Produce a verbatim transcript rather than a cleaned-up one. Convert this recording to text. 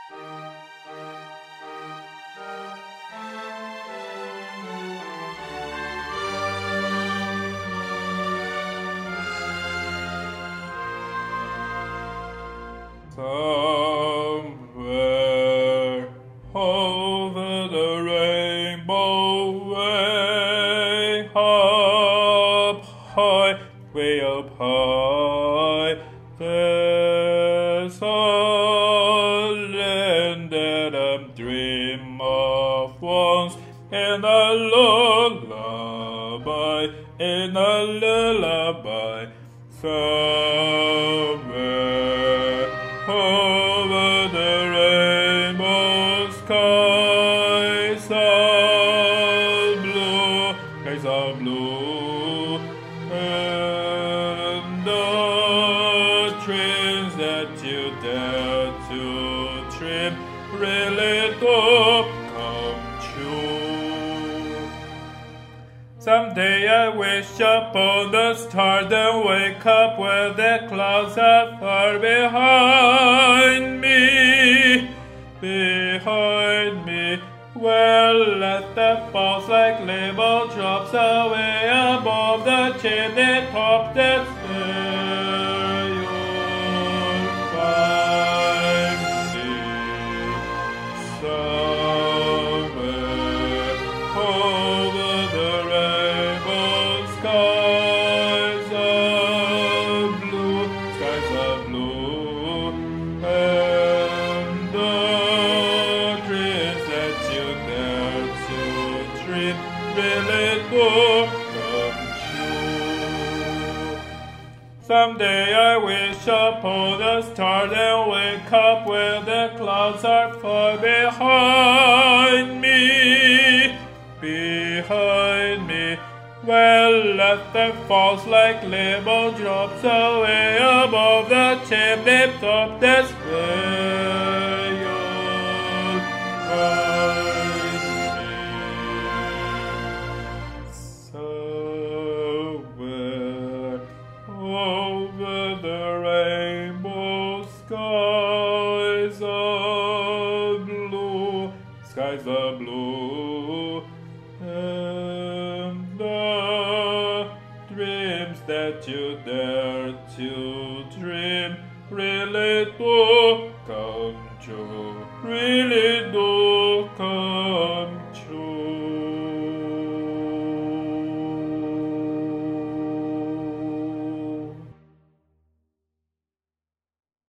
Somewhere over the rainbow, way up high, way up high, there's a land that I'm dream of once, and a lullaby, and a lullaby, somewhere over the rainbow, skies are blue, skies are blue, and the dreams that you dare to dream really do come true. Someday I wish upon the stars and wake up where the clouds are far behind me, behind me, where let that falls like label drops away above the chimney top. That's where you'll find me, somewhere over the rainbow, skies are blue, skies are blue, and the dreams that you dare to dream really do come true. Someday I wish upon the stars and wake up where the clouds are far behind me, behind me, where let them falls like label drops away above the chimney top. That's where you'll find me, somewhere over the rainbow, skies are blue, skies are blue, and the dreams that you dare to dream really do come true, really do come